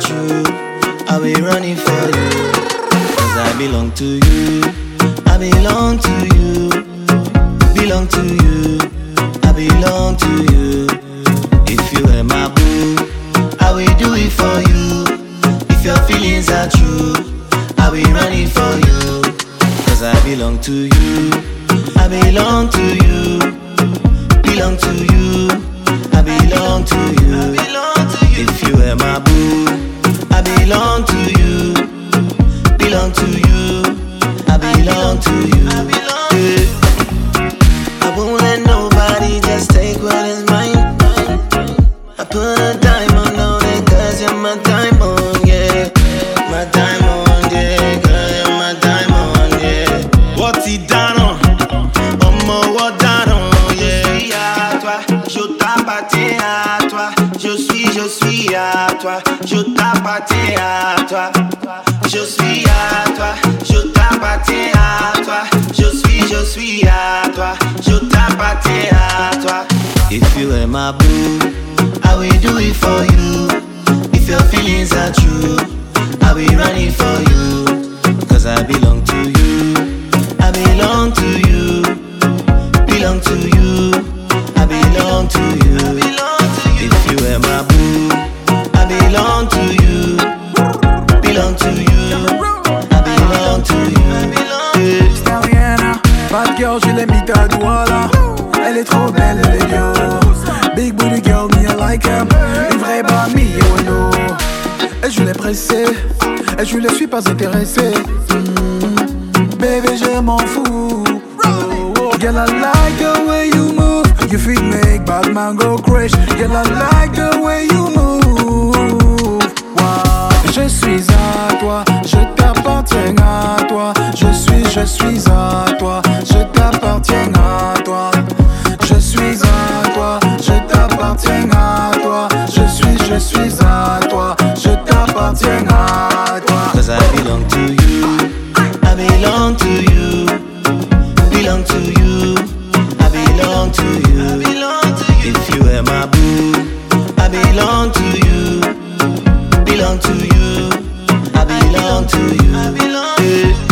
true, I'll be running for you. Cause I belong to you, I belong to you, belong to you, I belong to you. If you were my boo, I will do it for you. If your feelings are true, I'll be running for you. Cause I belong to you, I belong to you, belong to you, I belong to you. If you were my boo, I belong to you, belong to you, I belong to you. I won't let nobody just take what is mine. I put a diamond on it cause you're my diamond, yeah. My diamond, yeah, cause you're my diamond, yeah. What he done on? What done on, yeah. À toi, je t'appartiens à toi. Je suis à toi. Je t'appartiens à toi. Je suis à toi. Je t'appartiens à toi. Je suis à toi. Je t'appartiens à toi. If you were my boo, I will do it for you. If your feelings are true, I'll be running for you. Cause I belong to you, I belong to you, belong to you, I belong to you. If you were my boo, I belong to you, belong to you, I belong to you. Stariana, bad girl, je l'ai mis ta douala. Elle est trop belle, elle est yo. Big booty girl, me I like her. Une vraie bamille, oh no. Et je l'ai pressée, et je ne suis pas intéressé. Baby, je m'en fous. Girl, I like the way you move. You fit make bad man go crazy. Girl, I like the way you move. Wow. Je suis à toi, je t'appartiens à toi. Je suis à toi, je t'appartiens à toi. Je suis à toi, je t'appartiens à toi. Je suis à toi, je t'appartiens à toi. Cause I belong to you, I belong to you, belong to you, I belong to you. If you were my boo, I belong to you, belong to you, I belong to you.